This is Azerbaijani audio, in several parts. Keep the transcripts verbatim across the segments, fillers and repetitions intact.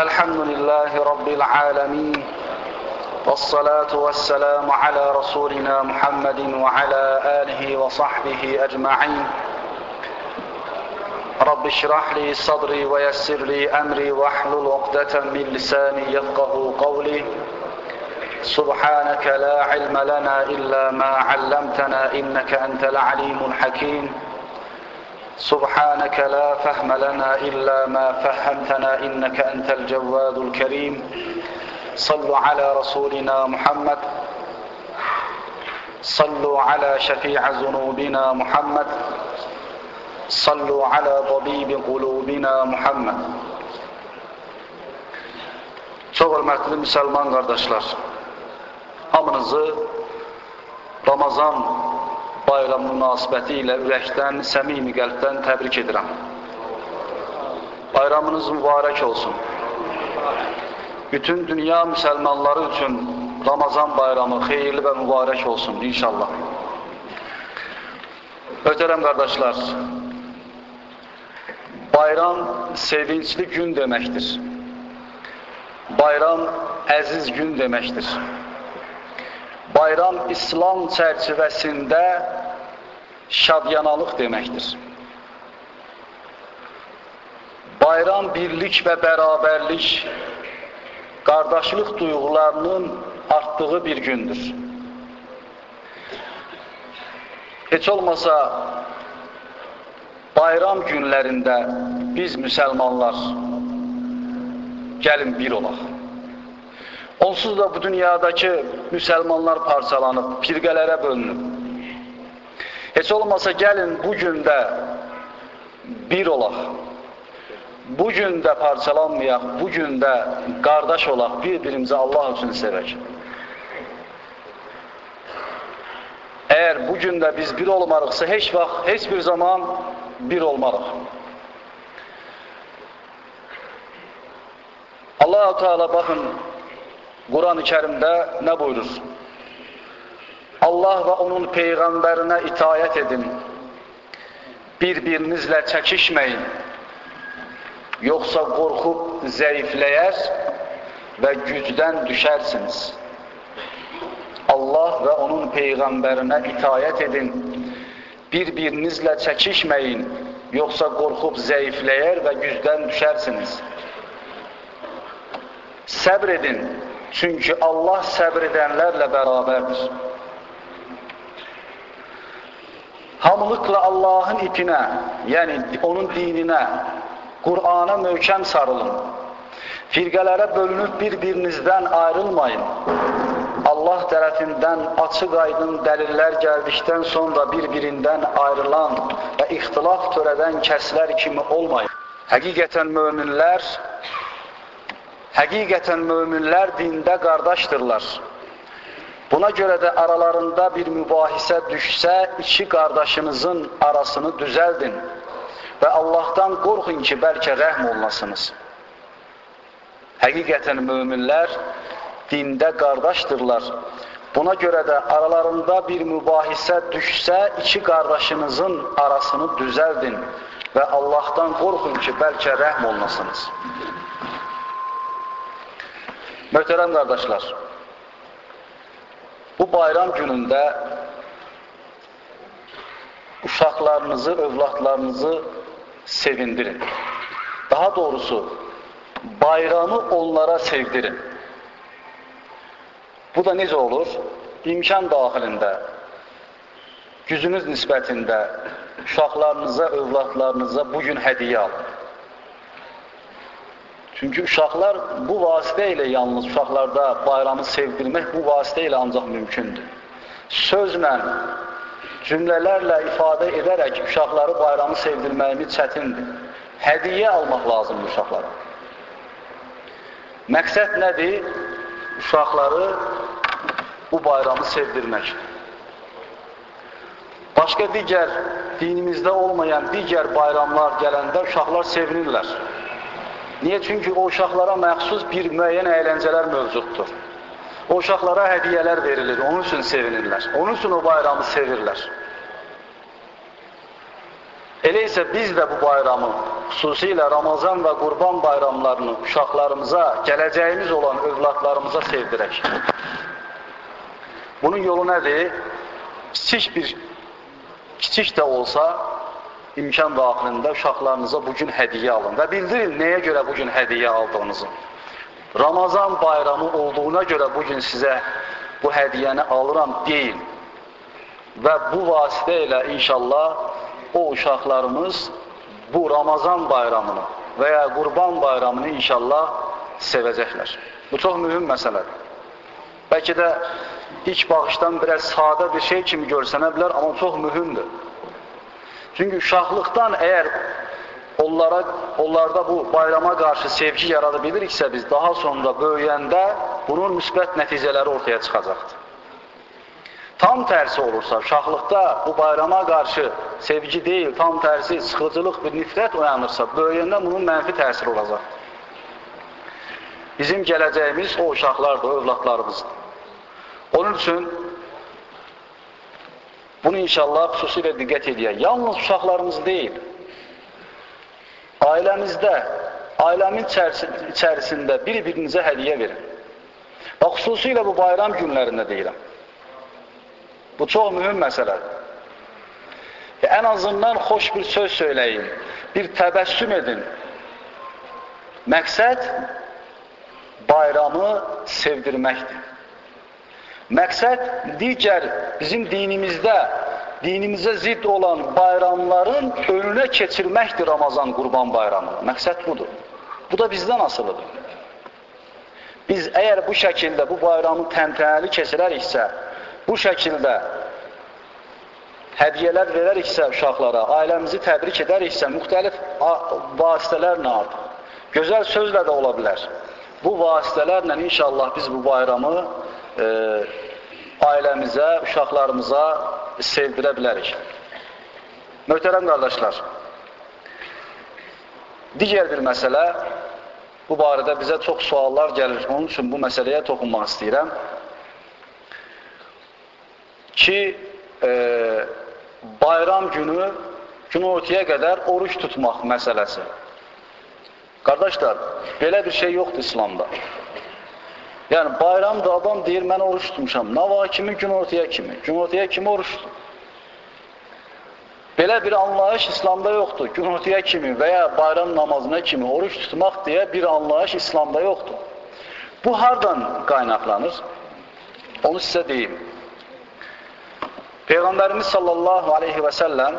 الحمد لله رب العالمين والصلاة والسلام على رسولنا محمد وعلى آله وصحبه أجمعين رب اشرح لي صدري ويسر لي أمري واحلل عقدة من لساني يفقه قولي سبحانك لا علم لنا إلا ما علمتنا إنك أنت العليم الحكيم سبحانك لا فهم لنا إلا ما فهمتنا إنك أنت الجواد الكريم صلوا على رسولنا محمد صلوا على شفيع ذنوبنا محمد صلوا على طبيب قلوبنا محمد. Çox hörmətli müsəlman qardaşlar, hamınızı Ramazan bayramı münasibəti ilə ürəkdən, səmimi qəlbdən təbrik edirəm. Bayramınız mübarək olsun. Bütün dünya müsəlmanları üçün Ramazan bayramı xeyirli və mübarək olsun inşallah. Möhtərəm qardaşlar, bayram sevincli gün deməkdir. Bayram əziz gün deməkdir. Bayram İslam çərçivəsində şadyanalıq deməkdir. Bayram birlik və bərabərlik, qardaşlıq duyğularının artdığı bir gündür. Heç olmasa bayram günlərində biz müsəlmanlar gəlin bir olaq. Onsuz da bu dünyadakı müsəlmanlar parçalanıb, firqələrə bölünüb. Heç olmasa gəlin bu gündə bir olaq. Bu gündə parçalanmayaq, bu gündə qardaş olaq, bir-birimizi Allah üçün sevək. Əgər bu gündə biz bir olmarıqsa, heç vaxt, heç bir zaman bir olmarıq. Allah-u Teala baxın, Quran-ı Kərimdə nə buyurur? Allah və onun Peyğəmbərinə itayət edin, bir-birinizlə çəkişməyin, yoxsa qorxub zəifləyər və gücdən düşərsiniz. Allah və onun Peyğəmbərinə itayət edin, bir-birinizlə çəkişməyin, yoxsa qorxub zəifləyər və gücdən düşərsiniz. Səbr edin, çünki Allah səbr edənlərlə bərabərdir. Hamılıqla Allahın ipinə, yəni onun dininə, Qur'ana möhkəm sarılın. Firqələrə bölünüb bir-birinizdən ayrılmayın. Allah tərəfindən açıq aydın dəlillər gəldikdən sonra bir-birindən ayrılan və ixtilaf törədən kəslər kimi olmayın. Həqiqətən möminlər Həqiqətən möminlər dində qardaşdırlar. Buna görə də aralarında bir mübahisə düşsə, iki qardaşınızın arasını düzəldin və Allahdan qorxun ki, bəlkə rəhm olunasınız. Həqiqətən möminlər dində qardaşdırlar. Buna görə də aralarında bir mübahisə düşsə, iki qardaşınızın arasını düzəldin və Allahdan qorxun ki, bəlkə rəhm olunasınız. Möhtərəm qardaşlar, bu bayram günündə uşaqlarınızı, övladlarınızı sevindirin. Daha doğrusu, bayramı onlara sevdirin. Bu da necə olur? İmkan daxilində, gücünüz nisbətində uşaqlarınıza, övladlarınıza bugün hədiyyə alın. Çünki uşaqlar bu vasitə ilə, yalnız uşaqlarda bayramı sevdirmək bu vasitə ilə ancaq mümkündür. Sözlə, cümlələrlə ifadə edərək uşaqları bayramı sevdirməyimiz çətindir. Hədiyyə almaq lazımdır uşaqlara. Məqsəd nədir? Uşaqları bu bayramı sevdirmək. Başqa digər dinimizdə olmayan digər bayramlar gələndə uşaqlar sevinirlər. Niyə? Çünki o uşaqlara məxsus bir müəyyən əyləncələr mövcuddur. O uşaqlara hədiyyələr verilir, onun üçün sevinirlər. Onun üçün o bayramı sevirlər. Elə isə biz də bu bayramı, xüsusilə Ramazan və Qurban bayramlarını uşaqlarımıza, gələcəyimiz olan övladlarımıza sevdirək. Bunun yolu nədir? Kiçik bir, kiçik də olsa, imkan daxilində uşaqlarınıza bugün hədiyyə alın və bildirin nəyə görə bugün hədiyyə aldığınızı. Ramazan bayramı olduğuna görə bugün sizə bu hədiyyəni alıram deyin və bu vasitə ilə inşallah o uşaqlarımız bu Ramazan bayramını və ya Qurban bayramını inşallah sevəcəklər. Bu çox mühüm məsələdir. Bəlkə də ilk baxışdan biraz sadə bir şey kimi görsənə bilər, amma çox mühümdür. Çünki uşaqlıqdan əgər onlara, onlarda bu bayrama qarşı sevgi yarada biliriksə biz, daha sonra böyüyəndə bunun müsbət nəticələri ortaya çıxacaqdır. Tam tərsi olursa, uşaqlıqda bu bayrama qarşı sevgi deyil, tam tərsi sıxıcılıq, bir nifrət oyanırsa, böyüyəndə bunun mənfi təsir olacaqdır. Bizim gələcəyimiz o uşaqlardır, o övladlarımızdır. Onun üçün bunu inşallah xüsusilə diqqət edək. Yalnız uşaqlarımız deyil, ailəmizdə, ailəmin içərisində bir-birinizə hədiyyə verin. Bax, xüsusilə bu bayram günlərində deyirəm. Bu çox mühüm məsələdir. Ən azından xoş bir söz söyləyin, bir təbəssüm edin. Məqsəd bayramı sevdirməkdir. Məqsəd digər bizim dinimizdə, dinimizə zidd olan bayramların önünə keçirməkdir Ramazan Qurban bayramı. Məqsəd budur. Bu da bizdən asılıdır. Biz əgər bu şəkildə bu bayramı təntənəli keçirəriksə, bu şəkildə hədiyyələr verəriksə uşaqlara, ailəmizi təbrik edəriksə, müxtəlif vasitələrlə artıq, gözəl sözlə də ola bilər. Bu vasitələrlə inşallah biz bu bayramı e, ailəmizə, uşaqlarımıza sevdirə bilərik. Möhtərəm qardaşlar, digər bir məsələ, bu barədə bizə çox suallar gəlir, onun üçün bu məsələyə toxunmaq istəyirəm. Ki, e, bayram günü, günortaya qədər oruç tutmaq məsələsi. Qardaşlar, belə bir şey yoxdur İslamda. Yəni, bayramda adam deyir, mən oruç tutmuşam. Nə var kimi, günortaya kimi. Günortaya kimi oruç tutun. Belə bir anlayış İslamda yoxdur. Günortaya kimi və ya bayram namazına kimi oruç tutmaq deyə bir anlayış İslamda yoxdur. Bu hardan qaynaqlanır? Onu sizə deyim. Peyğəmbərimiz sallallahu aleyhi və səlləm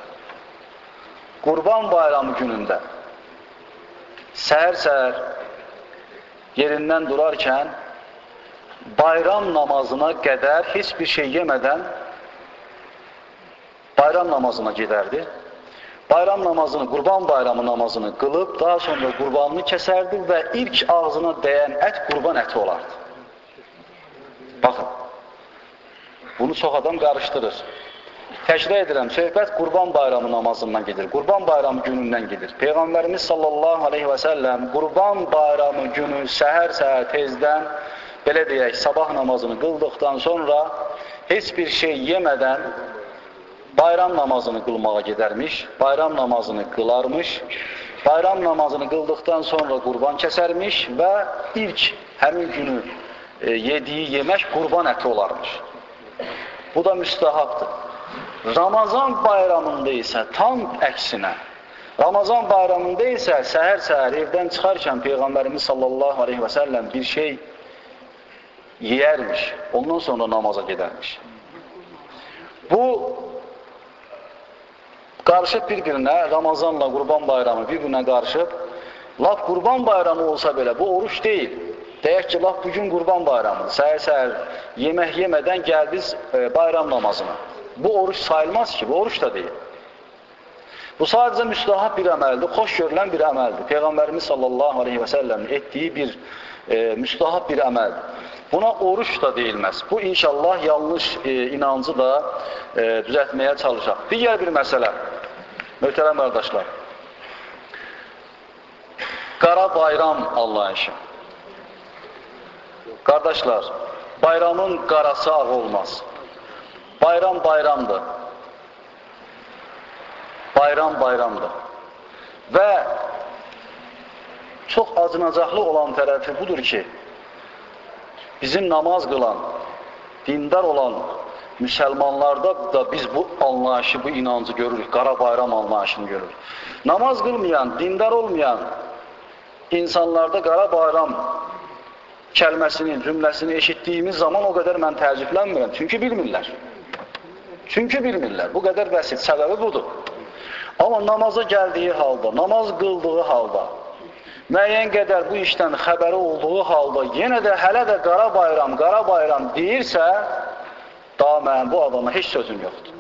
Qurban bayramı günündə səhər-səhər yerindən durarkən bayram namazına qədər heç bir şey yemədən bayram namazına gedərdi. Bayram namazını, Qurban bayramı namazını qılıb, daha sonra qurbanını kəsərdi və ilk ağzına dəyən ət qurban əti olardı. Baxın, bunu çox adam qarışdırır. Təkrar edirəm, söhbət Qurban bayramı namazından gedir, Qurban bayramı günündən gedir. Peyğəmbərimiz sallallahu aleyhi və səlləm Qurban bayramı günü səhər-səhər tezdən, belə deyək, sabah namazını qıldıqdan sonra heç bir şey yemədən bayram namazını qılmağa gedərmiş, bayram namazını qılarmış, bayram namazını qıldıqdan sonra qurban kəsərmiş və ilk həmin günü e, yediyi yemək qurban əti olarmış. Bu da müstəhabdır. Ramazan bayramında isə tam əksinə, Ramazan bayramında isə səhər-səhər evdən çıxarkən Peyğəmbərimiz sallallahu aleyhi və səlləm bir şey yeyərmiş, ondan sonra namaza gedərmiş. Bu qarışıb bir-birinə, Ramazanla Qurban bayramı bir-birinə qarışıb, laf Qurban bayramı olsa belə, bu oruç deyil. Deyək ki, laf bugün Qurban bayramıdır. Səhər-səhər yemək yemədən gəldiniz e, bayram namazına. Bu oruç sayılmaz ki, bu oruç da deyil. Bu sadəcə müstahab bir əməldir, xoş görülən bir əməldir. Peyğəmbərimiz sallallahu aleyhi və səlləmin etdiyi bir e, müstahab bir əməldir. Buna oruç da deyilməz. Bu inşallah yanlış e, inancı da e, düzəltməyə çalışaq. Digər bir məsələ, möhtərəm qardaşlar. Qara bayram anlayışı. Qardaşlar, bayramın qarası ağ olmaz. Bayram bayramdır. bayram bayramdır. Və çox acınacaqlı olan tərəfi budur ki, bizim namaz qılan, dindar olan müsəlmanlarda da biz bu anlayışı, bu inancı görürük, qara bayram anlayışını görürük. Namaz qılmayan, dindar olmayan insanlarda qara bayram kəlməsini, cümləsini eşitdiyimiz zaman o qədər mən təəccüblənmirəm. Çünki bilmirlər. Çünki bilmirlər. Bu qədər bəsit. Səbəbi budur. Amma namaza gəldiyi halda, namaz qıldığı halda, müəyyən qədər bu işdən xəbəri olduğu halda, yenə də hələ də qara bayram, qara bayram deyirsə, daha mənim bu adama heç sözüm yoxdur.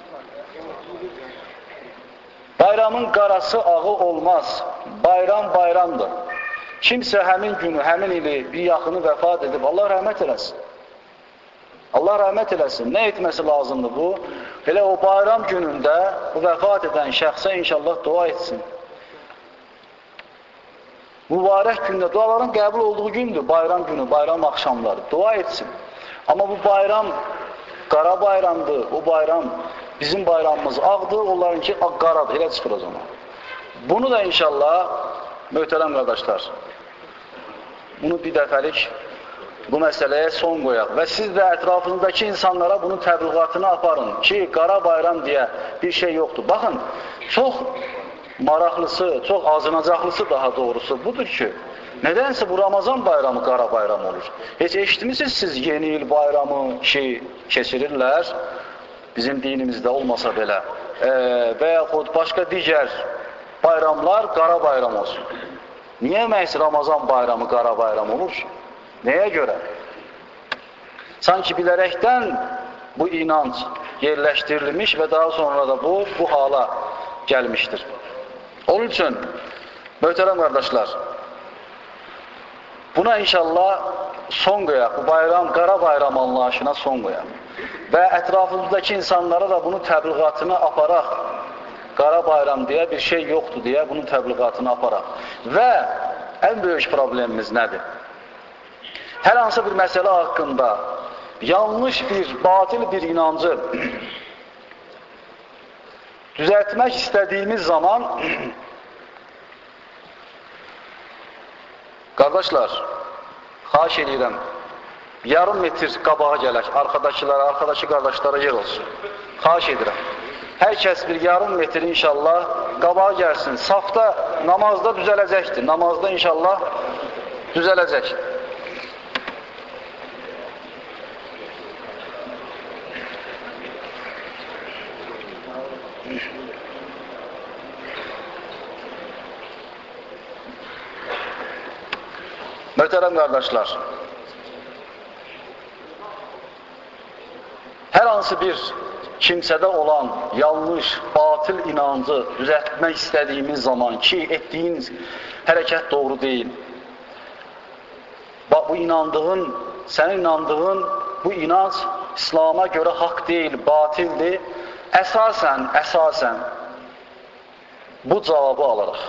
Bayramın qarası ağı olmaz. Bayram bayramdır. Kimsə həmin günü, həmin ili bir yaxını vəfat edib, Allah rəhmət eləsin. Allah rəhmət eləsin. Nə etməsi lazımdır bu? Elə o bayram günündə bu vəfat edən şəxsə inşallah dua etsin. Mübarək gündə, duaların qəbul olduğu gündür, bayram günü, bayram axşamları. Dua etsin. Amma bu bayram qara bayramdır, o bayram bizim bayramımız ağdır, onlarınki qaradır, elə çıxır o zaman. Bunu da inşallah, möhtərəm qardaşlar, bunu bir dəfəlik bu məsələyə son qoyaq və siz də ətrafınızdakı insanlara bunun təbliğatını aparın ki, qara bayram deyə bir şey yoxdur. Baxın, çox maraqlısı, çox acınacaqlısı daha doğrusu budur ki, nədənsə bu Ramazan bayramı qara bayram olur. Heç eşitmişsiniz siz yeni il bayramı ki, keçirirlər, bizim dinimizdə olmasa belə e, və yaxud başqa digər bayramlar qara bayram olsun. Niyə məhz Ramazan bayramı qara bayram olur? Nəyə görə? Sanki bilərəkdən bu inanc yerləşdirilmiş və daha sonra da bu, bu hala gəlmişdir. Onun üçün, möhtərəm qardaşlar, buna inşallah son qoyaq, bu bayram, qara bayram anlayışına son qoyaq. Və ətrafımızdakı insanlara da bunun təbliğatını aparaq. Qara bayram deyə bir şey yoxdur deyə bunun təbliğatını aparaq. Və ən böyük problemimiz nədir? Hər hansı bir məsələ haqqında yanlış bir, batil bir inancı düzəltmək istədiyimiz zaman qardaşlar, xahiş edirəm, yarım metr qabağa gələk, arxadakılara, arxadakı qardaşlara yer olsun. Xahiş edirəm. Hər kəs bir yarım metr inşallah qabağa gəlsin. Safda, namazda düzələcəkdir. Namazda inşallah düzələcək. Möhtərəm qardaşlar, hər hansı bir kimsədə olan yanlış, batil inancı düzəltmək istədiyimiz zaman ki, etdiyiniz hərəkət doğru deyil. Bax, bu inandığın, sənin inandığın bu inanc İslama görə haqq deyil, batildir. Əsasən, əsasən bu cavabı alırıq.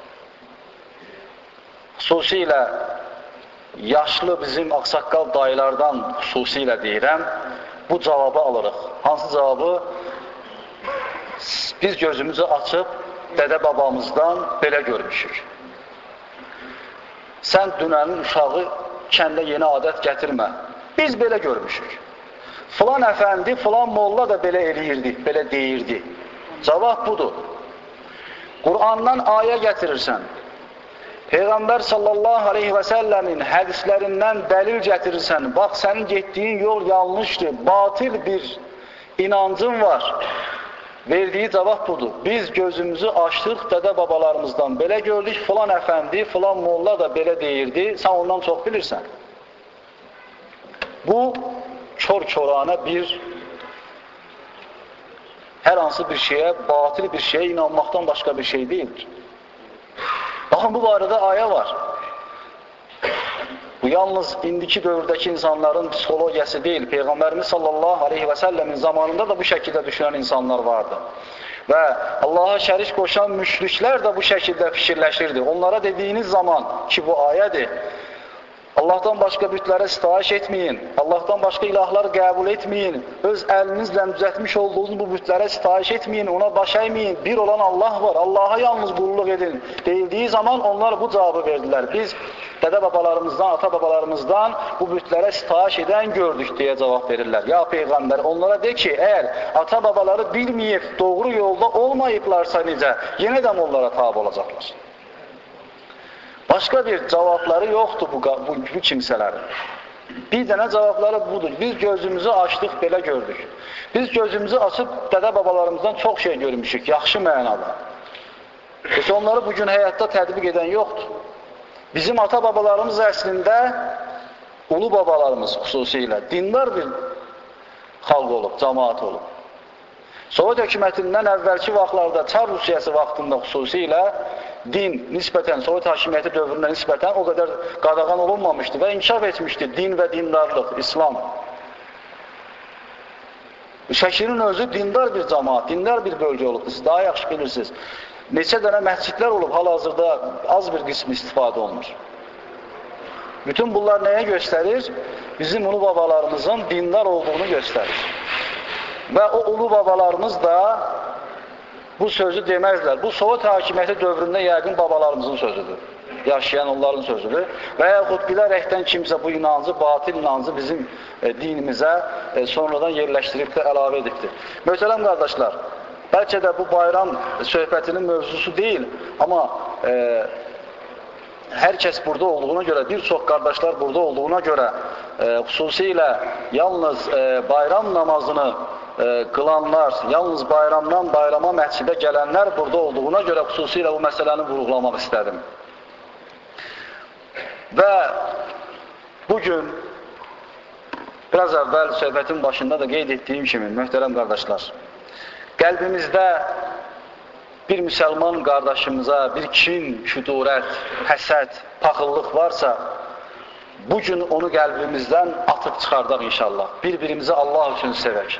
Xüsusilə yaşlı bizim ağsaqqal dayılardan xüsusilə deyirəm, bu cavabı alırıq. Hansı cavabı? Biz gözümüzü açıb dədə babamızdan belə görmüşük. Sən dünənin uşağı kəndə yeni adət gətirmə. Biz belə görmüşük. Filan əfəndi, filan molla da belə eləyirdi, belə deyirdi. Cavab budur. Qur'andan ayə gətirirsən. Peyğəmbər sallallahu aleyhi və səlləmin hədislərindən dəlil gətirirsən. Bax, sənin getdiyin yol yanlışdır, batil bir inancın var. Verdiyi cavab budur. Biz gözümüzü açdıq, dədə babalarımızdan belə gördük, filan əfəndi, filan molla da belə deyirdi, sən ondan çox bilirsən. Bu, kör-körana bir, hər hansı bir şeyə, batil bir şeyə inanmaqdan başqa bir şey deyildir. Baxın, bu barədə ayə var. Bu yalnız indiki dövrdəki insanların psixologiyası deyil. Peyğəmbərimiz sallallahu aleyhi və səlləmin zamanında da bu şəkildə düşünən insanlar vardı. Və Allaha şərik qoşan müşriklər də bu şəkildə fikirləşirdi. Onlara dediyiniz zaman ki, bu ayədir, Allahdan başqa bütlərə sitayiş etməyin. Allahdan başqa ilahlar qəbul etməyin. Öz əlinizlə düzəltmiş olduğunuz bu bütlərə sitayiş etməyin, ona baş əyməyin. Bir olan Allah var, Allaha yalnız qulluq edin deyildiyi zaman onlar bu cavabı verdilər. Biz dədə babalarımızdan, ata babalarımızdan bu bütlərə sitayiş edən gördük deyə cavab verirlər. Ya Peyğəmbər, onlara de ki, əgər ata babaları bilməyib, doğru yolda olmayıblarsa necə, yenə də onlara tabi olacaqlar. Başqa bir cavabları yoxdur bu, bu, bu kimsələrin. Bir dənə cavabları budur. Biz gözümüzü açdıq, belə gördük. Biz gözümüzü açıb dədə babalarımızdan çox şey görmüşük, yaxşı mənada. Heç onları bugün həyatda tətbiq edən yoxdur. Bizim ata babalarımız əslində, ulu babalarımız xüsusilə, dindar bir xalq olub, cəmaat olub. Sovet hökumətindən əvvəlki vaxtlarda, Çar Rusiyası vaxtında xüsusilə din nisbətən, Sovet hakimiyyəti dövründə nisbətən o qədər qadağan olunmamışdı və inkişaf etmişdi din və dindarlıq, İslam. Şəkirin özü dindar bir cəmaat, dindar bir bölgə olub, siz daha yaxşı bilirsiniz. Neçə dənə məscidlər olub, hal-hazırda az bir qismi istifadə olunur. Bütün bunlar nəyə göstərir? Bizim ulu babalarımızın dindar olduğunu göstərir. Və o ulu babalarımız da bu sözü deməzlər. Bu Sovet hakimiyyəti dövründə yəqin babalarımızın sözüdür. Yaşayan onların sözüdür. Və yaxud bilərəkdən kimsə bu inancı, batil inancı bizim e, dinimizə e, sonradan yerləşdirib də əlavə edibdir. Möhtərəm qardaşlar, bəlkə də bu bayram söhbətinin mövzusu deyil, amma e, hər kəs burada olduğuna görə, bir çox qardaşlar burada olduğuna görə e, xüsusilə yalnız e, bayram namazını e, qılanlar, yalnız bayramdan bayrama məscidə gələnlər burada olduğuna görə xüsusilə bu məsələni vurğulamaq istədim. Və bugün biraz əvvəl söhbətin başında da qeyd etdiyim kimi, möhtərəm qardaşlar, qəlbimizdə bir müsəlman qardaşımıza bir kin, küdurət, həsəd, paxıllıq varsa, bugün onu qəlbimizdən atıb çıxardaq inşallah. Bir-birimizi Allah üçün sevək.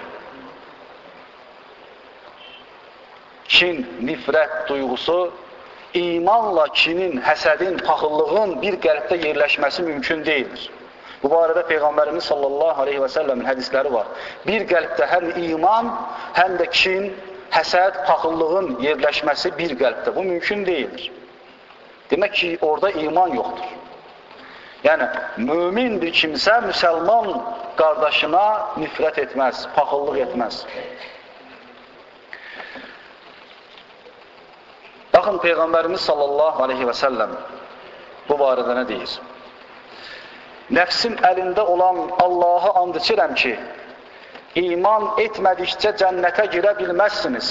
Kin, nifrət duyğusu, imanla kinin, həsədin, paxıllığın bir qəlbdə yerləşməsi mümkün deyildir. Bu barədə Peyğəmbərimiz sallallahu aleyhi və səlləmin hədisləri var. Bir qəlbdə həm iman, həm də kin, həsəd, paxıllığın yerləşməsi bir qəlbdə. Bu mümkün deyildir. Demək ki, orada iman yoxdur. Yəni, mömin bir kimsə müsəlman qardaşına nifrət etməz, paxıllıq etməz. Baxın, Peyğəmbərimiz sallallahu aleyhi və səlləm bu barədə nə deyir? Nəfsim əlində olan Allaha and içirəm ki, İman etmədikcə cənnətə girə bilməzsiniz.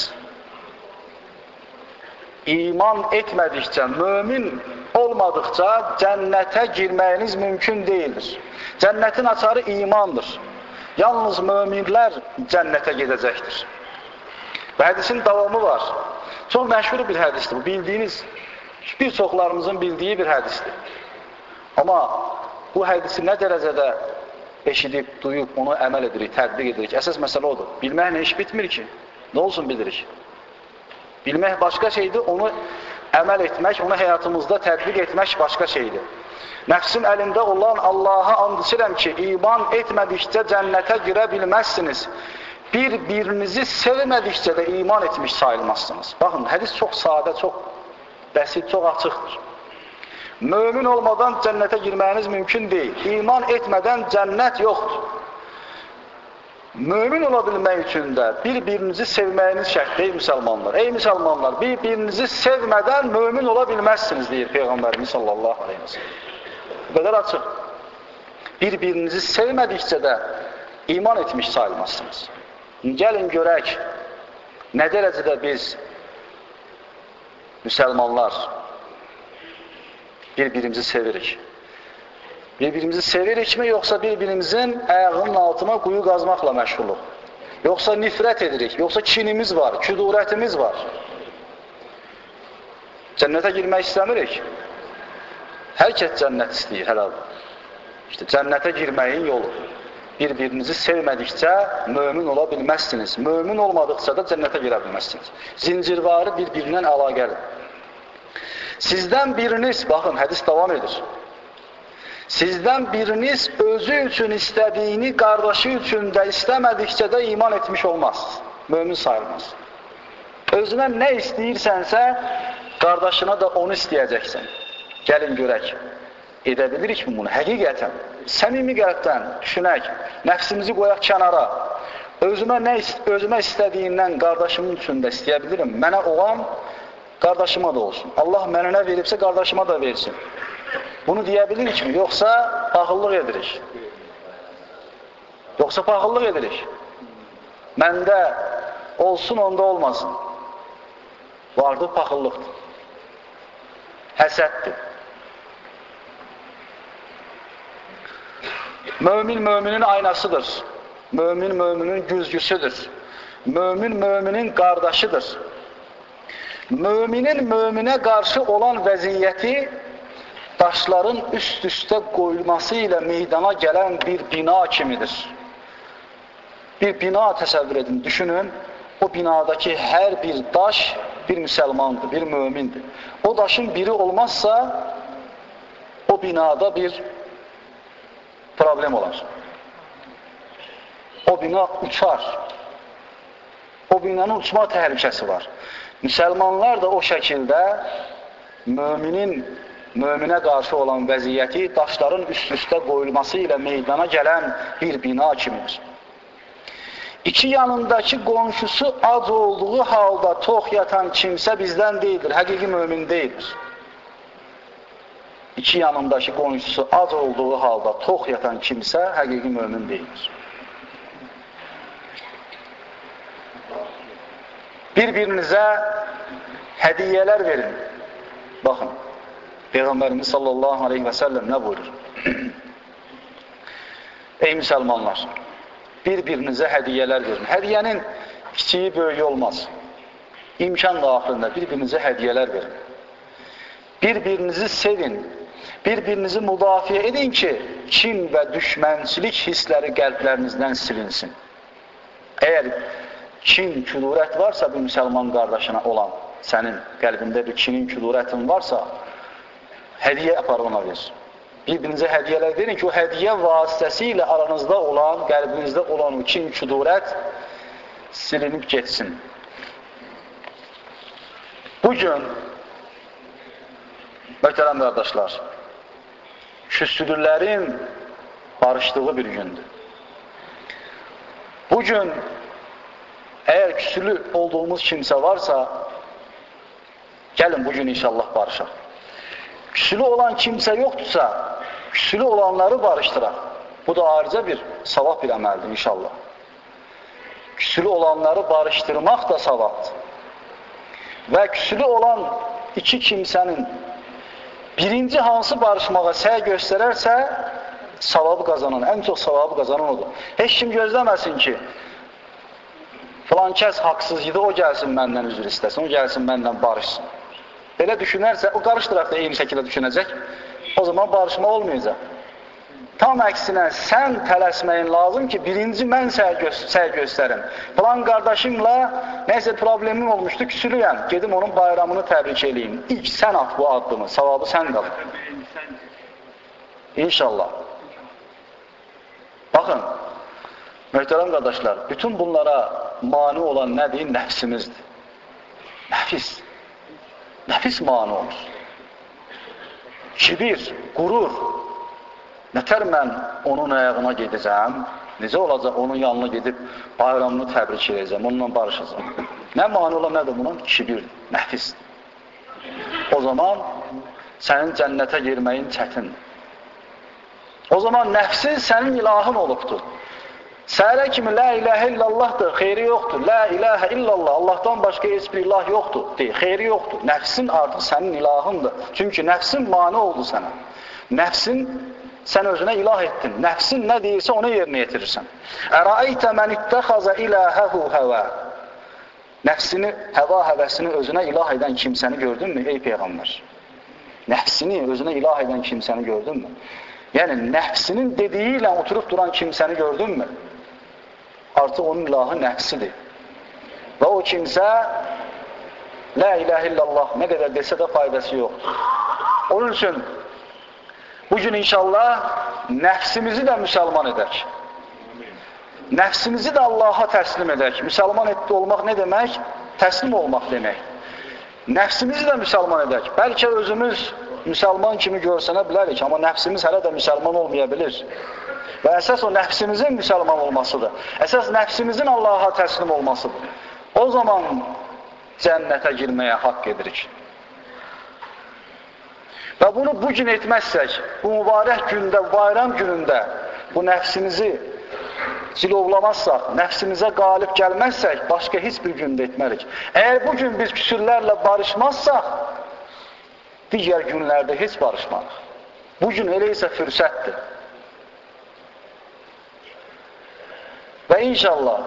İman etmədikcə, mömin olmadıqca cənnətə girməyiniz mümkün deyildir. Cənnətin açarı imandır. Yalnız möminlər cənnətə gedəcəkdir. Və hədisin davamı var. Çox məşhur bir hədisdir. Bu bildiyiniz, bir çoxlarımızın bildiyi bir hədisdir. Amma bu hədisi nə dərəcədə eşidib, duyub, onu əməl edirik, tətbiq edirik. Əsas məsələ odur. Bilməklə iş bitmir ki. Nə olsun bilirik? Bilmək başqa şeydir, onu əməl etmək, onu həyatımızda tətbiq etmək başqa şeydir. Nəfsim əlində olan Allaha and içirəm ki, iman etmədikcə cənnətə girə bilməzsiniz. Bir-birinizi sevmədikcə də iman etmiş sayılmazsınız. Baxın, hədis çox sadə, çox bəsit, çox açıqdır. Mömin olmadan cənnətə girməyiniz mümkün deyil. İman etmədən cənnət yoxdur. Mömin ola bilmək üçün də bir-birinizi sevməyiniz şərt deyil müsəlmanlar. Ey müsəlmanlar, bir-birinizi sevmədən mömin ola bilməzsiniz, deyir Peyğəmbərimiz sallallahu aleyhi və səlləm. Bu qədər açıq. Bir-birinizi sevmədikcə də iman etmiş sayılmazsınız. Gəlin görək, nə dərəcədə biz müsəlmanlar bir-birimizi sevirik. Bir-birimizi sevirikmi, yoxsa bir-birimizin ayağının altına quyu qazmaqla məşğuluq? Yoxsa nifrət edirik, yoxsa kinimiz var, küdurətimiz var? Cənnətə girmək istəmirik. Hər kəs cənnət istəyir, hələ. İşte cənnətə girməyin yolu. Bir-birinizi sevmədikcə mömin ola bilməzsiniz. Mömin olmadıqca da cənnətə girə bilməzsiniz. Zincirvarı bir-birindən əlaqəli. Sizdən biriniz, baxın, hədis davam edir. Sizdən biriniz özü üçün istədiyini qardaşı üçün də istəmədikcə də iman etmiş olmaz. Mömin sayılmaz. Özünə nə istəyirsənsə, qardaşına da onu istəyəcəksən. Gəlin görək. Edə bilirik mi bunu? Həqiqətən, səmimi qəlbdən düşünək, nəfsimizi qoyaq kənara. Özümə, nə, özümə istədiyindən qardaşımın üçün də istəyə bilirim. Mənə olan, qardaşıma da olsun. Allah mənə nə veribsə, qardaşıma da versin. Bunu deyə bilirik mi? Yoxsa paxıllıq edirik. Yoxsa paxıllıq edirik. Məndə olsun, onda olmasın. Vardır, paxıllıqdır. Həsəddir. Mömin, möminin aynasıdır. Mömin, möminin güzgüsüdür. Mömin, möminin qardaşıdır. Möminin möminə qarşı olan vəziyyəti daşların üst-üstə qoyulması ilə meydana gələn bir bina kimidir. Bir bina təsəvvür edin, düşünün. O binadakı hər bir daş bir müsəlmandır, bir mömindir. O daşın biri olmazsa o binada bir problem olar. O bina uçar. O binanın uçma təhlükəsi var. Müsəlmanlar da o şəkildə müminin müminə qarşı olan vəziyyəti daşların üst-üstə qoyulması ilə meydana gələn bir bina kimidir. İki yanındakı qonşusu ac olduğu halda tox yatan kimsə bizdən deyildir, həqiqi mümin deyildir. İki yanındakı qonşusu ac olduğu halda tox yatan kimsə həqiqi mümin deyildir. Bir-birinizə hədiyyələr verin. Baxın, Peyğəmbərimiz sallallahu aleyhi və səlləm nə buyurur? Ey müsəlmanlar, bir-birinizə hədiyyələr verin. Hədiyyənin kiçiyi, böyüyü olmaz. İmkan daxilində bir-birinizə hədiyyələr verin. Bir-birinizi sevin, bir-birinizi müdafiə edin ki, kin və düşmənçilik hissləri qəlblərinizdən silinsin. Əgər kin, kudurət varsa bir müsəlman qardaşına olan, sənin qəlbində bir kinin, kudurətin varsa, hədiyyə apar ona ver. Bir-birinizə hədiyyələr verin ki, o hədiyyə vasitəsilə aranızda olan, qəlbinizdə olan o kin, kudurət silinib geçsin. Bugün, möhtərəm qardaşlar, küslülərin barışdığı bir gündür. Bugün, əgər küslü olduğumuz kimsə varsa, gəlin bugün inşallah barışaq. Küslü olan kimsə yoxdursa, küslü olanları barışdıraq. Bu da ayrıca bir savab bir əməldir inşallah. Küslü olanları barışdırmaq da savabdır. Və küslü olan iki kimsənin birinci hansı barışmağa səy göstərərsə, savabı qazanan, ən çox savabı qazanan odur. Heç kim gözləməsin ki, filan kəs haqsız idi, o gəlsin məndən üzr istəsin, o gəlsin məndən barışsın. Belə düşünərsə, o qarış tərəfdə eyni şəkildə düşünəcək, o zaman barışma olmayacaq. Tam əksinə, sən tələsməyin lazım ki, birinci mən səy göstərim. Filan qardaşımla nəsə problemim olmuşdu, küsülüyəm, gedim onun bayramını təbrik edeyim. İlk sən at bu addımı, savabı sən qalır. İnşallah. Baxın, möhtərəm qardaşlar, bütün bunlara mani olan nədir? Nəfsimizdir. Nəfis. Nəfis mani olur. Kibir, qurur. Nətər mən onun ayağına gedəcəm, necə olacaq onun yanına gedib bayramını təbrik edəcəm, onunla barışacaq. Nə mani olan nədir bunun? Kibir, nəfisdir. O zaman sənin cənnətə girməyin çətindir. O zaman nəfsin sənin ilahın olubdur. Səhərə kimi la ilahə illallahdır, xeyri yoxdur. La ilahə illallah, Allahdan başqa heç bir ilah yoxdur, deyil, xeyri yoxdur. Nəfsin artıq sənin ilahındır. Çünki nəfsin mani oldu sənə. Nəfsin sən özünə ilah etdin. Nəfsin nə deyirsə onu yerinə yetirirsən. Ərəaytə mən ittəxaza ilahəhu həvə. Nəfsini, həva həvəsini özünə ilah edən kimsəni gördünmü, ey Peyğəmbər? Nəfsini özünə ilah edən kimsəni gördünmü? Yəni, nəfsinin dediyi ilə oturub duran kimsəni gördünmü? Artıq onun ilahı nəfsidir. Və o kimsə la ilahə illallah nə qədər desə də faydası yoxdur. Onun üçün Bugün inşallah nəfsimizi də müsəlman edək. Nəfsimizi də Allaha təslim edək. Müsəlman etdi olmaq nə demək? Təslim olmaq demək. Nəfsimizi də müsəlman edək. Bəlkə özümüz müsəlman kimi görsənə bilərik, amma nəfsimiz hələ də müsəlman olmaya bilir. Və əsas o nəfsimizin müsəlman olmasıdır. Əsas nəfsimizin Allaha təslim olmasıdır. O zaman cənnətə girməyə haqq edirik. Və bunu bugün etməzsək, bu mübarək gündə, bayram günündə bu nəfsimizi cilovlamazsaq, nəfsimizə qalib gəlməzsək, başqa heç bir gündə etmərik. Əgər bugün biz küsürlərlə barışmazsaq, digər günlərdə heç barışmarıq. Bugün elə isə fürsətdir. Və inşallah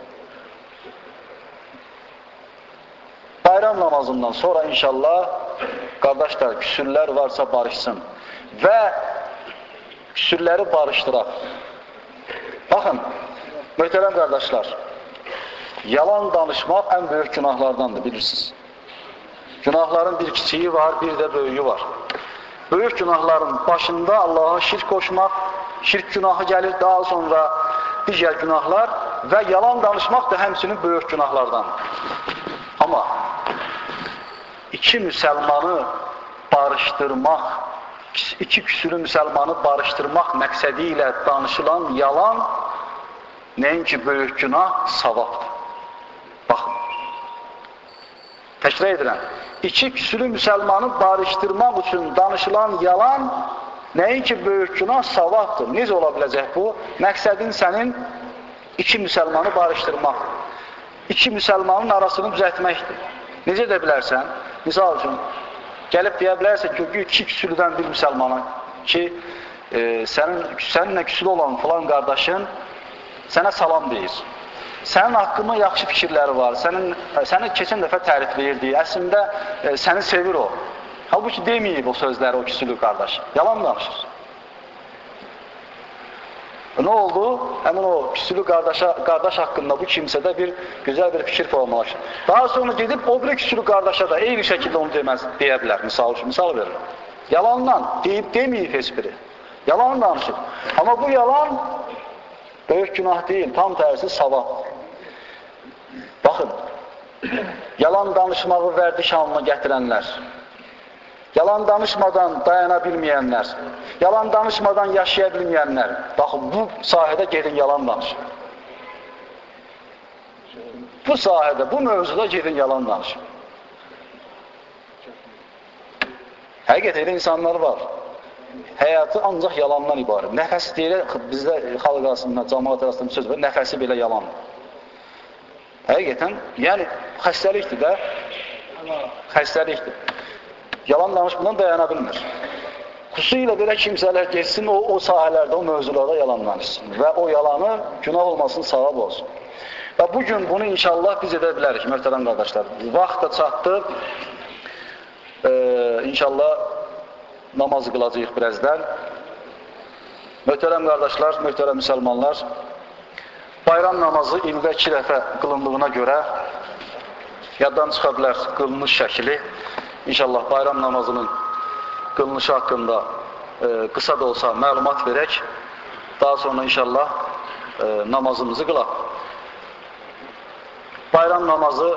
bayram namazından sonra inşallah qardaşlar, küsürlər varsa barışsın və küsürləri barışdıraq. Baxın, möhtərəm qardaşlar, yalan danışmaq ən böyük günahlardandır, bilirsiniz. Günahların bir kiçiyi var, bir də böyüyü var. Böyük günahların başında Allaha şirk qoşmaq, şirk günahı gəlir, daha sonra digər günahlar və yalan danışmaq da həmçinin böyük günahlardandır. Amma iki müsəlmanı barışdırmaq, iki küsürü müsəlmanı barışdırmaq məqsədi ilə danışılan yalan nəinki böyük günah, savabdır. Baxın, təkrar edirəm, iki küsürü müsəlmanı barışdırmaq üçün danışılan yalan nəinki böyük günah, savabdır. Necə ola biləcək bu? Məqsədin sənin iki müsəlmanı barışdırmaq, iki müsəlmanın arasını düzəltməkdir. Necə edə bilərsən? Misal üçün, gəlib deyə bilərsən ki, iki küsülüdən bir müsəlmana ki, e, sənin, səninlə küsülü olan filan qardaşın sənə salam deyir. Sənin haqqında yaxşı fikirləri var, sənin, səni keçən dəfə tərifləyirdi, əslində e, səni sevir o. Halbuki deməyib o sözləri o küsülü qardaş, yalan danışır. Nə oldu? Həmin o küsülü qardaşa, qardaş haqqında bu kimsədə bir gözəl bir fikir formalaşır. Daha sonra gedib o bir küsülü qardaşa da eyni şəkildə onu deməz, deyə bilər. Misal üçün, misal verir. Yalanla deyib deməyib heç biri. Yalan danışır. Amma bu yalan böyük günah deyil, tam tərsi savab. Baxın, yalan danışmağı vərdiş halına gətirənlər, yalan danışmadan dayana bilməyənlər, yalan danışmadan yaşaya bilməyənlər, baxın, bu sahədə gedin yalan danışın. Bu sahədə, bu mövzuda gedin yalan danışın. Həqiqət elə insanlar var. Həyatı ancaq yalandan ibarət. Nəfəs deyil, bizdə xalq arasında, cəmaat arasında bir söz var, nəfəsi belə yalandır. Həqiqətən, yəni xəstəlikdir də, xəstəlikdir. Yalan danışmadan dayana bilmir. Xüsusilə belə kimsələr geçsin, o, o sahələrdə, o mövzularda yalan danışsın və o yalanı günah olmasın, savab olsun. Və bugün bunu inşallah biz edə bilərik, möhtərəm qardaşlar. Vaxt da çatdı, ee, inşallah namazı qılacağıq birazdan. Möhtərəm qardaşlar, möhtərəm müsəlmanlar, bayram namazı ildə iki dəfə qılındığına görə yaddan çıxa bilər qılınış şəkli. İnşallah bayram namazının qılınışı haqqında e, qısa da olsa məlumat verək. Daha sonra inşallah e, namazımızı qılaq. Bayram namazı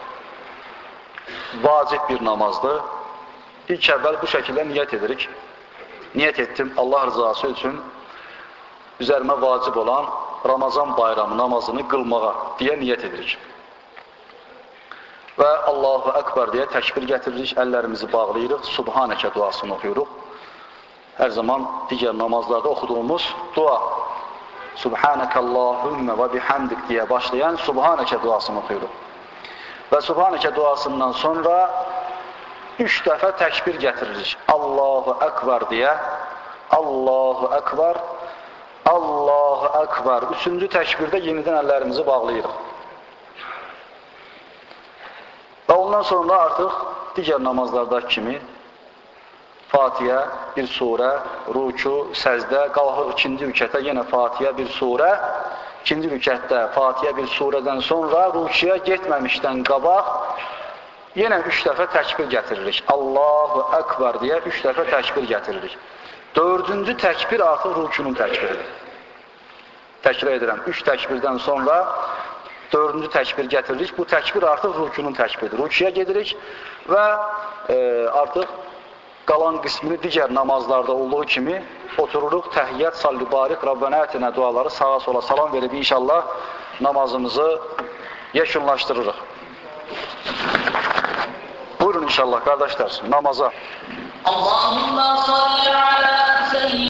vacib bir namazdır. İlk əvvəl bu şəkildə niyyət edirik. Niyyət etdim Allah rızası üçün üzərimə vacib olan Ramazan bayramı namazını qılmağa deyə niyyət edirik. Və Allahu Ekber deyə təkbir gətiririk, əllərimizi bağlayırıq, Subhanəkə duasını oxuyuruq. Hər zaman digər namazlarda oxuduğumuz dua, Subhanəkəllahümmə və bihamdik deyə başlayan Subhanəkə duasını oxuyuruq. Və Subhanəkə duasından sonra üç dəfə təkbir gətiririk. Allahu Ekber deyə, Allahu Ekber, Allahu Ekber. Üçüncü təkbirdə yenidən əllərimizi bağlayırıq. Və ondan sonra artıq digər namazlardakı kimi Fatihə, bir surə, ruku, səzdə, qalxır ikinci rükətə yenə Fatihə, bir surə, ikinci rükətdə Fatihə, bir surədən sonra rukuya getməmişdən qabaq yenə üç dəfə təkbir gətiririk. Allahu Ekber deyə üç dəfə təkbir gətiririk. Dördüncü təkbir artıq rükünün təkbiridir. Təkrar edirəm, üç təkbirdən sonra dördüncü təkbir gətiririk. Bu təkbir artıq rükünün təkbiridir. Rüküyə gedirik və e, artıq qalan qismini digər namazlarda olduğu kimi otururuq, təhiyyət, salli, barik, Rabbənə ətinə duaları sağa sola salam verib inşallah namazımızı yekunlaşdırırıq. Buyurun inşallah qardaşlar, namaza. Allahümme salli ala seyyidina